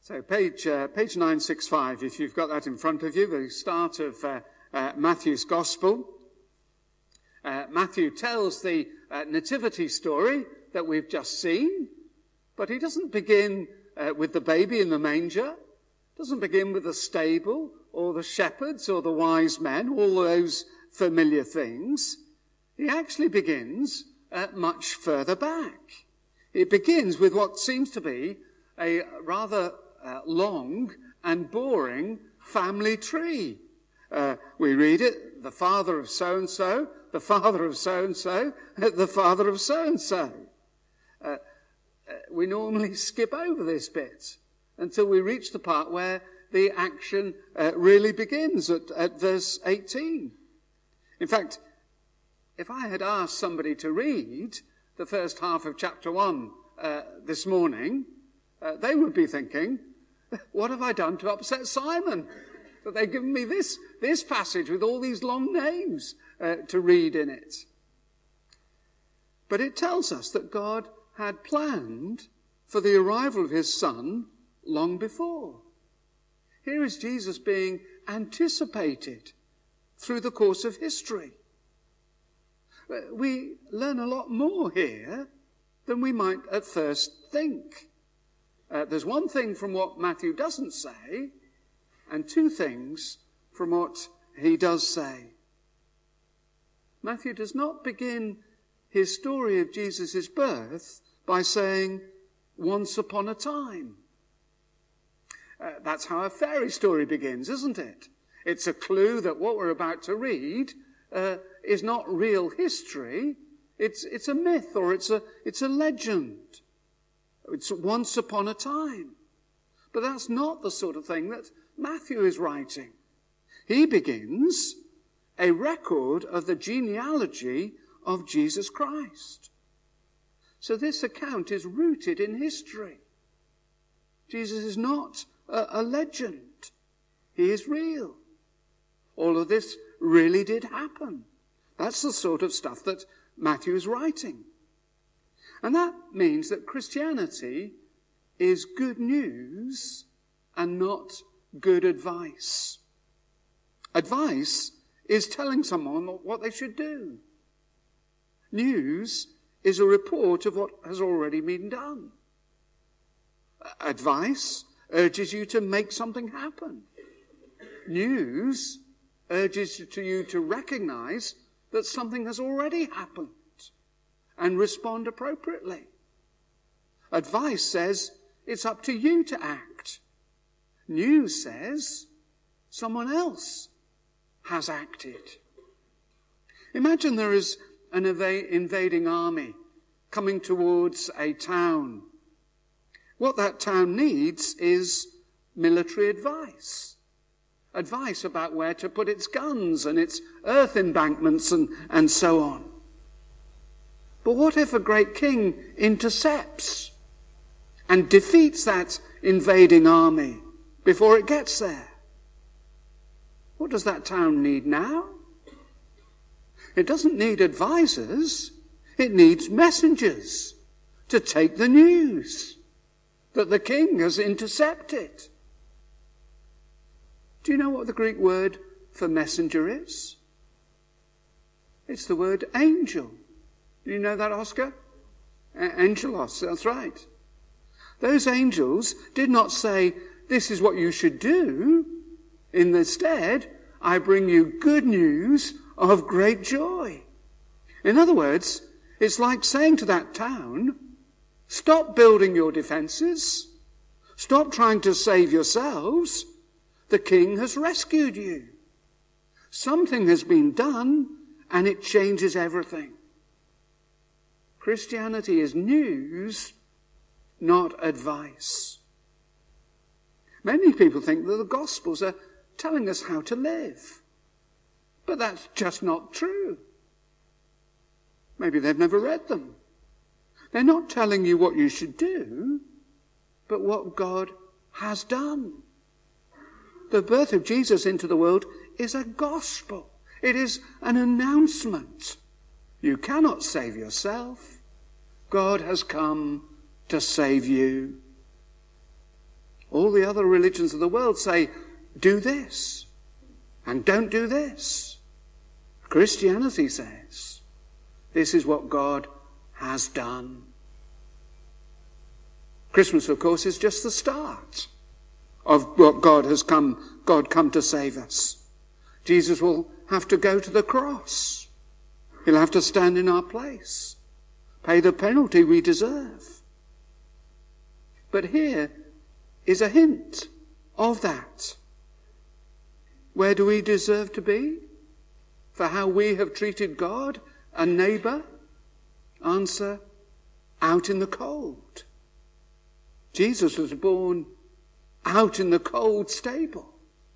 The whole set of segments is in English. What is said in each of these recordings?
So page 965, if you've got that in front of you, the start of Matthew's Gospel. Matthew tells the nativity story that we've just seen, but he doesn't begin with the baby in the manger, doesn't begin with the stable or the shepherds or the wise men, all those familiar things. He actually begins much further back. It begins with what seems to be a rather long and boring family tree. We read it, the father of so-and-so, the father of so-and-so, the father of so-and-so. We normally skip over this bit until we reach the part where the action really begins at verse 18. In fact, if I had asked somebody to read the first half of chapter 1 this morning, they would be thinking, what have I done to upset Simon? That they've given me this passage with all these long names to read in it. But it tells us that God had planned for the arrival of his son long before. Here is Jesus being anticipated through the course of history. We learn a lot more here than we might at first think. There's one thing from what Matthew doesn't say, and two things from what he does say. Matthew does not begin his story of Jesus' birth by saying, once upon a time. That's how a fairy story begins, isn't it? It's a clue that what we're about to read is not real history. It's a myth, or it's a legend. It's once upon a time. But that's not the sort of thing that Matthew is writing. He begins a record of the genealogy of Jesus Christ. So this account is rooted in history. Jesus is not a legend. He is real. All of this really did happen. That's the sort of stuff that Matthew is writing. And that means that Christianity is good news and not good advice. Advice is telling someone what they should do. News is a report of what has already been done. Advice urges you to make something happen. News urges you to recognize that something has already happened and respond appropriately. Advice says it's up to you to act. News says someone else has acted. Imagine there is an invading army coming towards a town. What that town needs is military advice. Advice about where to put its guns and its earth embankments and so on. But what if a great king intercepts and defeats that invading army before it gets there? What does that town need now? It doesn't need advisors. It needs messengers to take the news that the king has intercepted. Do you know what the Greek word for messenger is? It's the word angel. Do you know that, Oscar? Angelos, that's right. Those angels did not say, this is what you should do. Instead, I bring you good news of great joy. In other words, it's like saying to that town, stop building your defenses. Stop trying to save yourselves. The king has rescued you. Something has been done, and it changes everything. Christianity is news, not advice. Many people think that the Gospels are telling us how to live. But that's just not true. Maybe they've never read them. They're not telling you what you should do, but what God has done. The birth of Jesus into the world is a gospel. It is an announcement. You cannot save yourself. God has come to save you. All the other religions of the world say, do this and don't do this. Christianity says, this is what God has done. Christmas, of course, is just the start of what God come to save us. Jesus will have to go to the cross. He'll have to stand in our place, pay the penalty we deserve. But here is a hint of that. Where do we deserve to be? For how we have treated God and neighbour? Answer, out in the cold. Jesus was born out in the cold stable.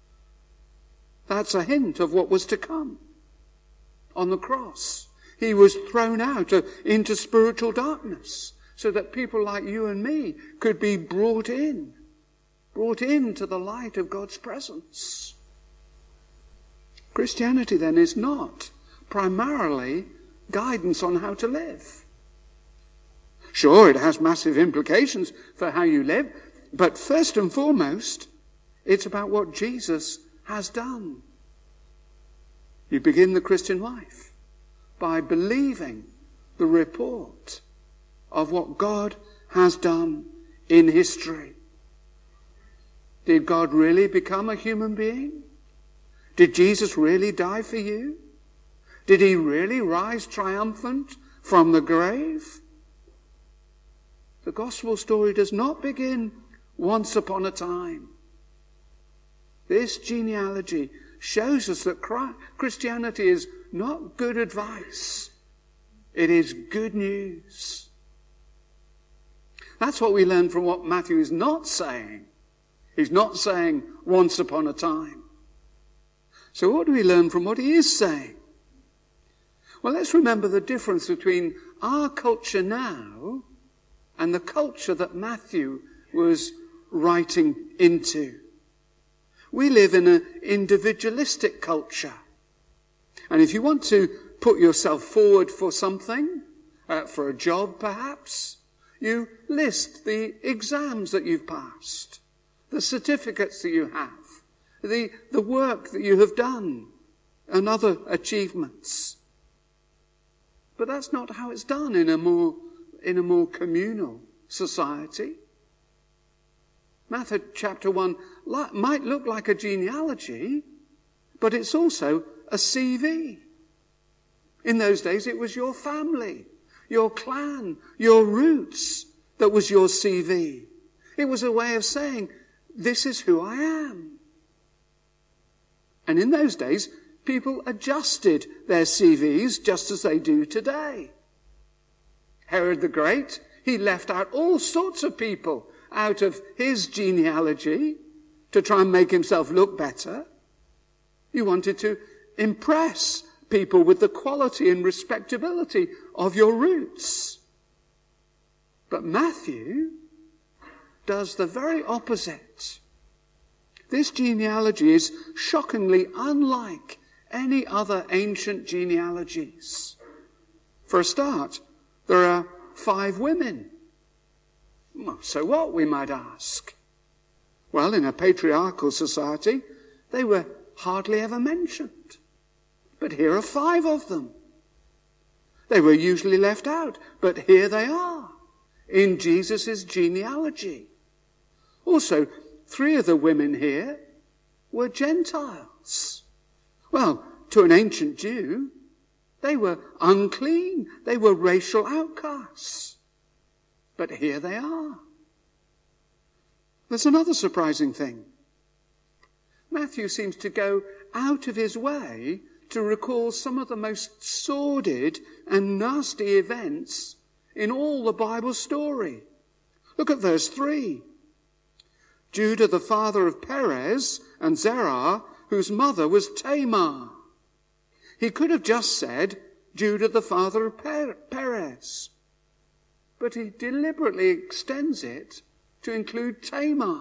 That's a hint of what was to come. On the cross, he was thrown out into spiritual darkness so that people like you and me could be brought into the light of God's presence. Christianity then is not primarily guidance on how to live. Sure, it has massive implications for how you live, but first and foremost, it's about what Jesus has done. You begin the Christian life by believing the report of what God has done in history. Did God really become a human being? Did Jesus really die for you? Did he really rise triumphant from the grave? The gospel story does not begin once upon a time. This genealogy shows us that Christianity is not good advice. It is good news. That's what we learn from what Matthew is not saying. He's not saying once upon a time. So what do we learn from what he is saying? Well, let's remember the difference between our culture now and the culture that Matthew was writing into. We live in an individualistic culture. And if you want to put yourself forward for something, for a job perhaps, you list the exams that you've passed, the certificates that you have, the work that you have done, and other achievements. But that's not how it's done in a more communal society. Matthew chapter 1 might look like a genealogy, but it's also a CV. In those days, it was your family, your clan, your roots that was your CV. It was a way of saying, this is who I am. And in those days, people adjusted their CVs just as they do today. Herod the Great, he left out all sorts of people out of his genealogy to try and make himself look better. He wanted to impress people with the quality and respectability of your roots. But Matthew does the very opposite. This genealogy is shockingly unlike any other ancient genealogies. For a start, there are 5 women. Well, so what, we might ask? Well, in a patriarchal society, they were hardly ever mentioned. But here are 5 of them. They were usually left out, but here they are, in Jesus' genealogy. Also, 3 of the women here were Gentiles. Well, to an ancient Jew, they were unclean. They were racial outcasts. But here they are. There's another surprising thing. Matthew seems to go out of his way to recall some of the most sordid and nasty events in all the Bible story. Look at verse 3. Judah, the father of Perez and Zerah, whose mother was Tamar. He could have just said, Judah, the father of Perez. But he deliberately extends it to include Tamar.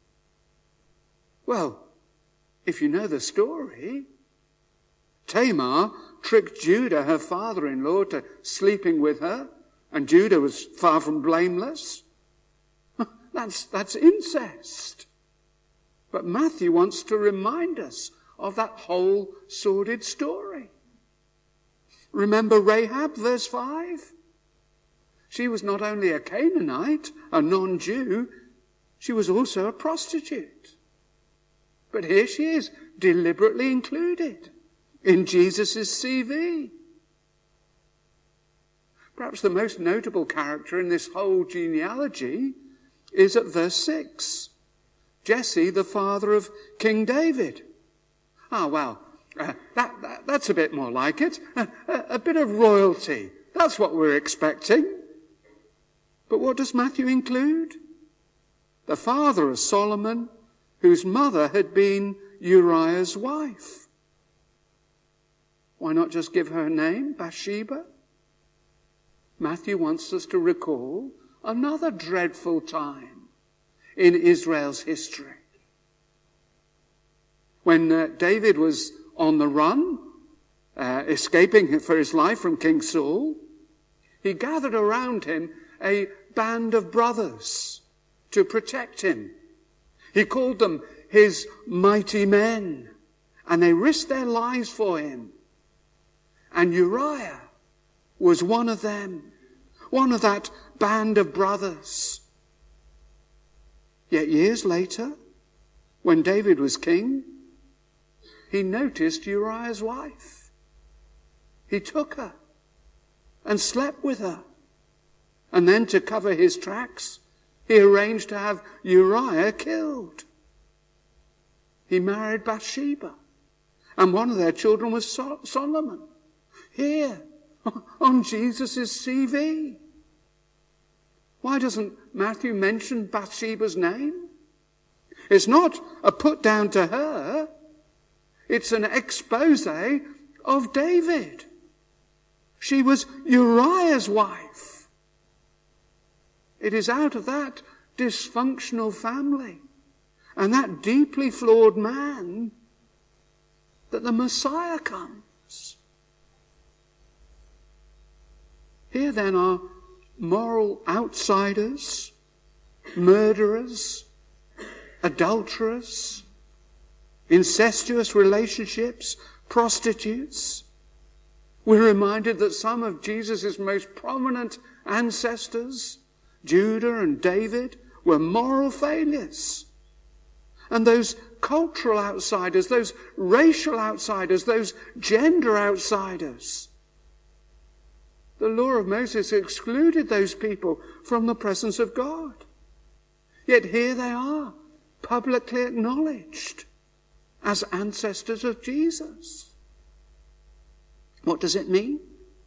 Well, if you know the story, Tamar tricked Judah, her father-in-law, to sleeping with her, and Judah was far from blameless. that's incest. But Matthew wants to remind us of that whole sordid story. Remember Rahab, verse 5? She was not only a Canaanite, a non-Jew, she was also a prostitute. But here she is, deliberately included in Jesus' CV. Perhaps the most notable character in this whole genealogy is at verse 6. Jesse, the father of King David. That's a bit more like it. A bit of royalty. That's what we're expecting. But what does Matthew include? The father of Solomon, whose mother had been Uriah's wife. Why not just give her a name, Bathsheba? Matthew wants us to recall another dreadful time in Israel's history. When David was on the run, escaping for his life from King Saul, he gathered around him a band of brothers to protect him. He called them his mighty men, and they risked their lives for him. And Uriah was one of them, one of that band of brothers. Yet years later, when David was king, he noticed Uriah's wife. He took her and slept with her. And then to cover his tracks, he arranged to have Uriah killed. He married Bathsheba, and one of their children was Solomon. Here, on Jesus' CV. Why doesn't Matthew mention Bathsheba's name? It's not a put down to her. It's an expose of David. She was Uriah's wife. It is out of that dysfunctional family and that deeply flawed man that the Messiah comes. Here then are moral outsiders, murderers, adulterers, incestuous relationships, prostitutes. We're reminded that some of Jesus' most prominent ancestors, Judah and David, were moral failures. And those cultural outsiders, those racial outsiders, those gender outsiders, the law of Moses excluded those people from the presence of God. Yet here they are, publicly acknowledged as ancestors of Jesus. What does it mean?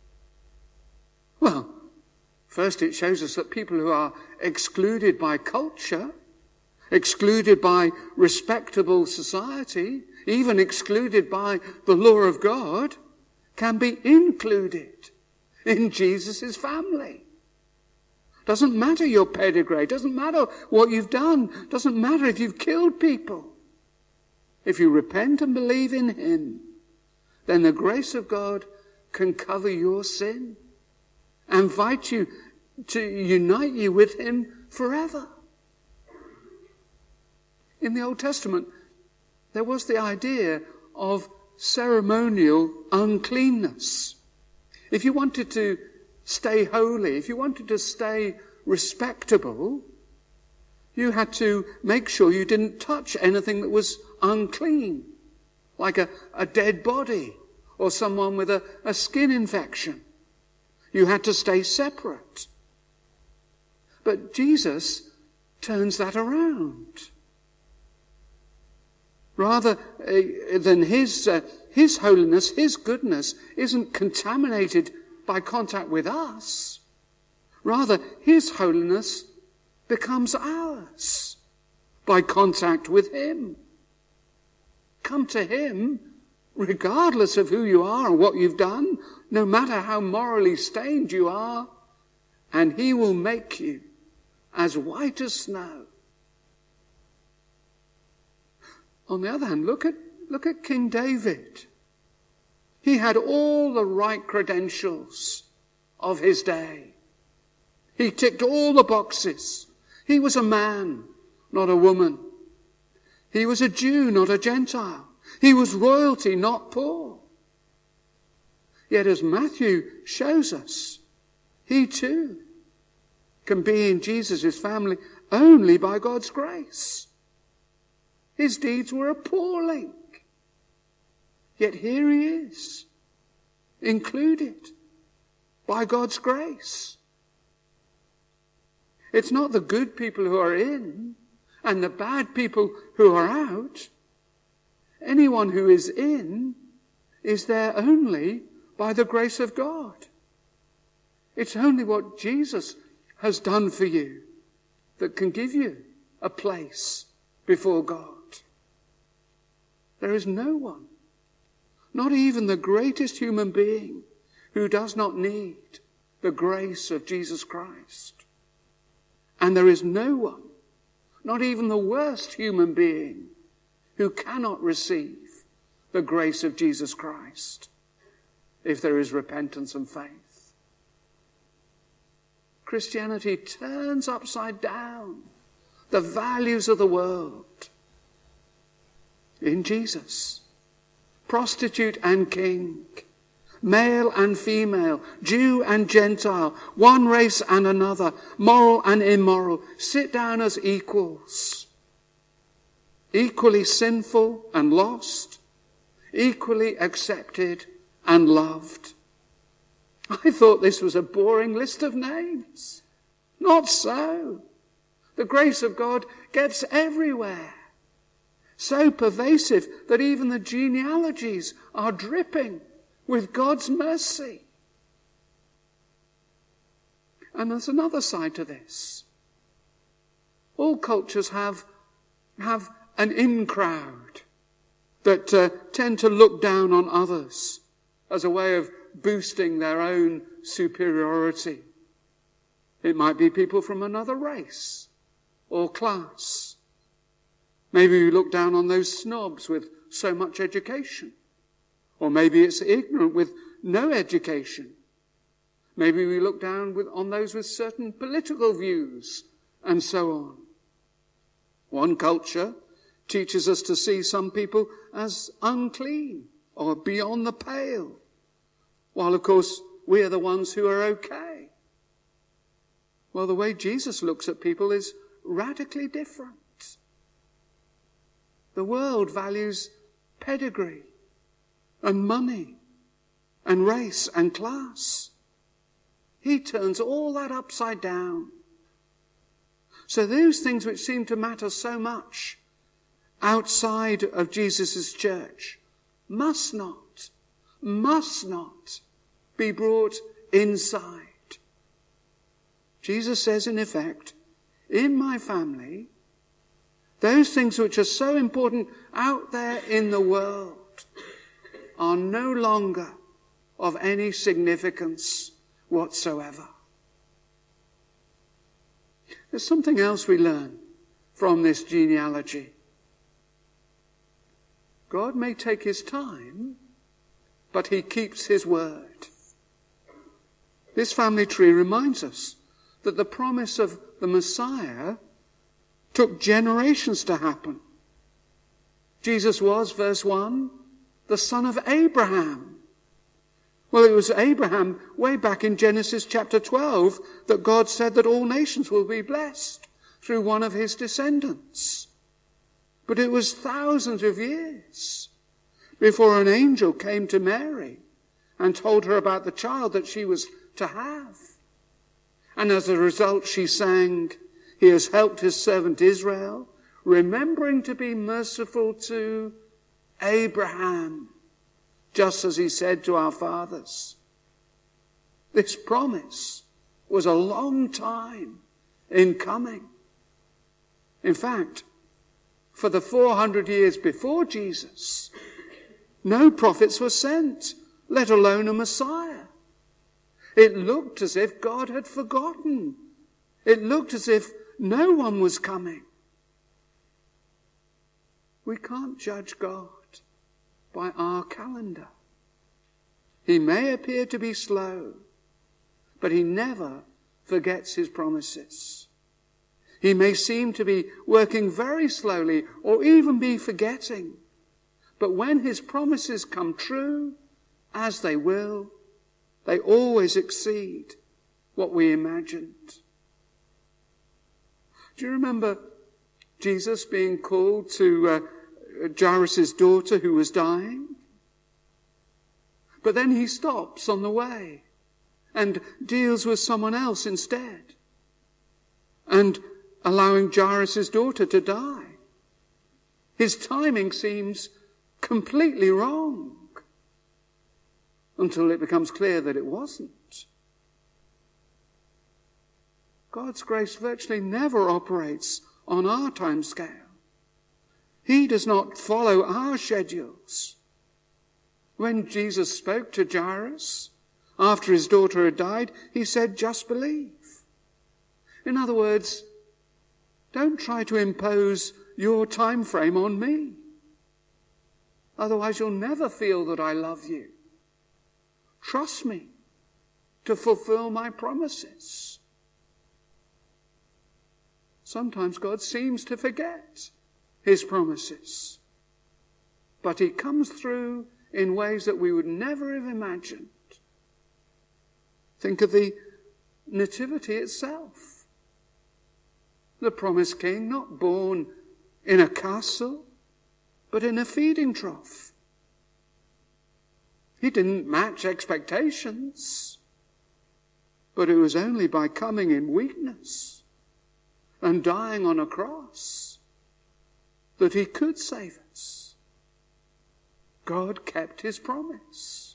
Well, first it shows us that people who are excluded by culture, excluded by respectable society, even excluded by the law of God, can be included in Jesus' family. Doesn't matter your pedigree, doesn't matter what you've done, doesn't matter if you've killed people. If you repent and believe in him, then the grace of God can cover your sin and invite you to unite you with him forever. In the Old Testament, there was the idea of ceremonial uncleanness. If you wanted to stay holy, if you wanted to stay respectable, you had to make sure you didn't touch anything that was unclean, like a dead body or someone with a skin infection. You had to stay separate. But Jesus turns that around. Rather than his holiness, his goodness isn't contaminated by contact with us. Rather, his holiness becomes ours by contact with him. Come to him regardless of who you are and what you've done, no matter how morally stained you are, and he will make you as white as snow. On the other hand, look at King David. He had all the right credentials of his day. He ticked all the boxes. He was a man, not a woman. He was a Jew, not a Gentile. He was royalty, not poor. Yet as Matthew shows us, he too can be in Jesus' family only by God's grace. His deeds were appalling. Yet here he is, included by God's grace. It's not the good people who are in and the bad people who are out. Anyone who is in is there only by the grace of God. It's only what Jesus has done for you that can give you a place before God. There is no one, not even the greatest human being, who does not need the grace of Jesus Christ. And there is no one, not even the worst human being, who cannot receive the grace of Jesus Christ if there is repentance and faith. Christianity turns upside down the values of the world in Jesus. Prostitute and king, male and female, Jew and Gentile, one race and another, moral and immoral, sit down as equals, equally sinful and lost, equally accepted and loved. I thought this was a boring list of names. Not so. The grace of God gets everywhere. So pervasive that even the genealogies are dripping with God's mercy. And there's another side to this. All cultures have an in crowd that tend to look down on others as a way of boosting their own superiority. It might be people from another race or class. Maybe we look down on those snobs with so much education. Or maybe it's ignorant with no education. Maybe we look down on those with certain political views and so on. One culture teaches us to see some people as unclean or beyond the pale, while of course we are the ones who are okay. Well, the way Jesus looks at people is radically different. The world values pedigree and money and race and class. He turns all that upside down. So those things which seem to matter so much outside of Jesus' church must not be brought inside. Jesus says, in effect, in my family, those things which are so important out there in the world are no longer of any significance whatsoever. There's something else we learn from this genealogy. God may take his time, but he keeps his word. This family tree reminds us that the promise of the Messiah took generations to happen. Jesus was, verse 1, the son of Abraham. Well, it was Abraham way back in Genesis chapter 12 that God said that all nations will be blessed through one of his descendants. But it was thousands of years before an angel came to Mary and told her about the child that she was to have. And as a result, she sang, "He has helped his servant Israel, remembering to be merciful to Abraham, just as he said to our fathers." This promise was a long time in coming. In fact, for the 400 years before Jesus, no prophets were sent, let alone a Messiah. It looked as if God had forgotten. It looked as if no one was coming. We can't judge God by our calendar. He may appear to be slow, but he never forgets his promises. He may seem to be working very slowly or even be forgetting. But when his promises come true, as they will, they always exceed what we imagined. Do you remember Jesus being called to Jairus' daughter who was dying? But then he stops on the way and deals with someone else instead, and allowing Jairus' daughter to die. His timing seems completely wrong until it becomes clear that it wasn't. God's grace virtually never operates on our timescale. He does not follow our schedules. When Jesus spoke to Jairus after his daughter had died, he said, "Just believe." In other words, don't try to impose your time frame on me. Otherwise you'll never feel that I love you. Trust me to fulfill my promises. Sometimes God seems to forget his promises, but he comes through in ways that we would never have imagined. Think of the nativity itself. The promised king, not born in a castle, but in a feeding trough. He didn't match expectations, but it was only by coming in weakness and dying on a cross that he could save us. God kept his promise.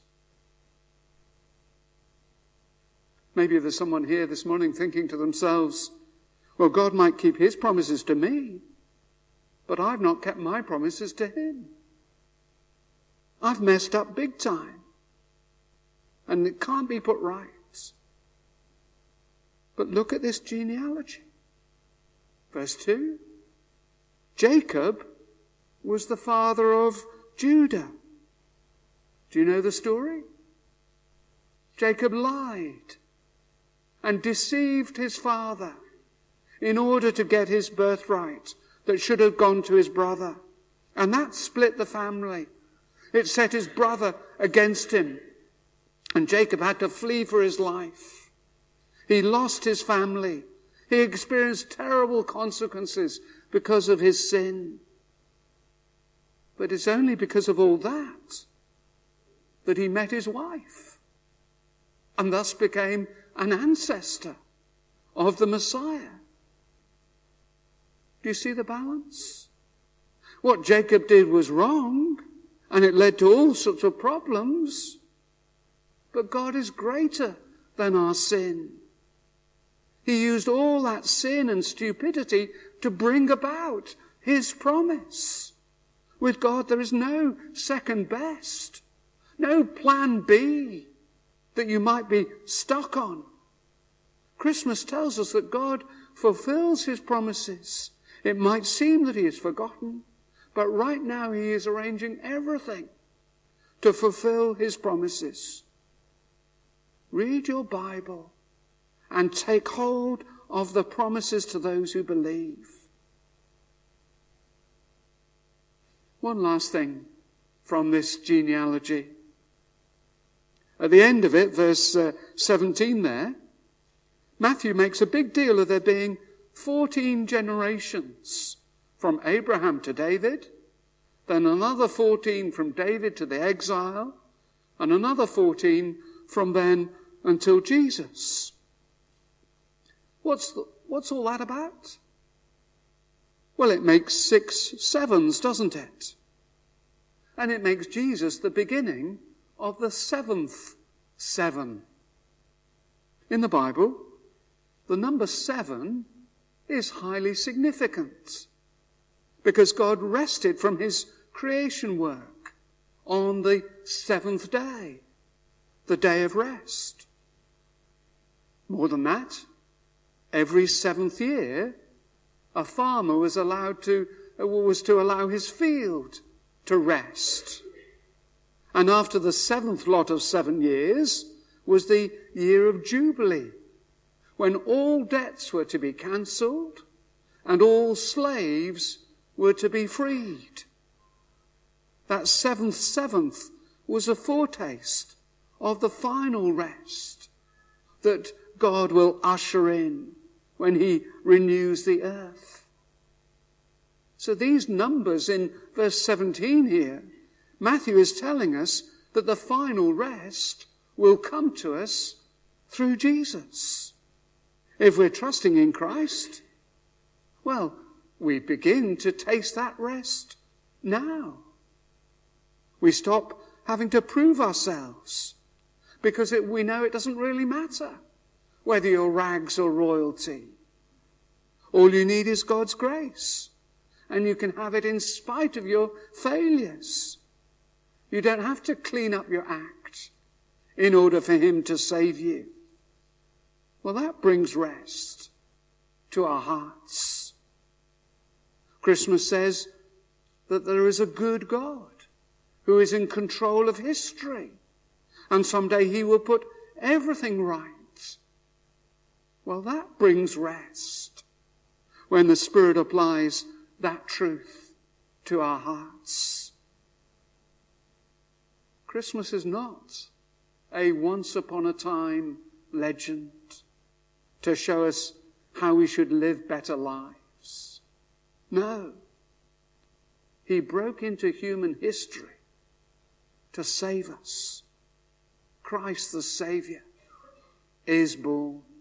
Maybe there's someone here this morning thinking to themselves, well, God might keep his promises to me, but I've not kept my promises to him. I've messed up big time, and it can't be put right. But look at this genealogy. Verse 2. Jacob was the father of Judah. Do you know the story? Jacob lied and deceived his father in order to get his birthright that should have gone to his brother. And that split the family. It set his brother against him. And Jacob had to flee for his life. He lost his family. He experienced terrible consequences because of his sin. But it's only because of all that that he met his wife and thus became an ancestor of the Messiah. Do you see the balance? What Jacob did was wrong, and it led to all sorts of problems. But God is greater than our sin. He used all that sin and stupidity to bring about his promise. With God, there is no second best, no plan B that you might be stuck on. Christmas tells us that God fulfills his promises. It might seem that he has forgotten, but right now he is arranging everything to fulfill his promises. Read your Bible and take hold of the promises to those who believe. One last thing from this genealogy. At the end of it, verse 17 there, Matthew makes a big deal of there being 14 generations from Abraham to David, then another 14 from David to the exile, and another 14 from then until Jesus. What's all that about? Well, it makes 6 sevens, doesn't it? And it makes Jesus the beginning of the 7th 7. In the Bible, the number 7 is highly significant because God rested from his creation work on the 7th day, the day of rest. More than that, every 7th year, a farmer was to allow his field to rest. And after the 7th lot of 7 years was the year of Jubilee, when all debts were to be cancelled and all slaves were to be freed. That seventh was a foretaste of the final rest that God will usher in when he renews the earth. So these numbers in verse 17 here, Matthew is telling us that the final rest will come to us through Jesus. If we're trusting in Christ, well, we begin to taste that rest now. We stop having to prove ourselves because we know it doesn't really matter whether you're rags or royalty. All you need is God's grace, and you can have it in spite of your failures. You don't have to clean up your act in order for him to save you. Well, that brings rest to our hearts. Christmas says that there is a good God who is in control of history, and someday he will put everything right. Well, that brings rest when the Spirit applies that truth to our hearts. Christmas is not a once-upon-a-time legend to show us how we should live better lives. No. He broke into human history to save us. Christ the Saviour is born.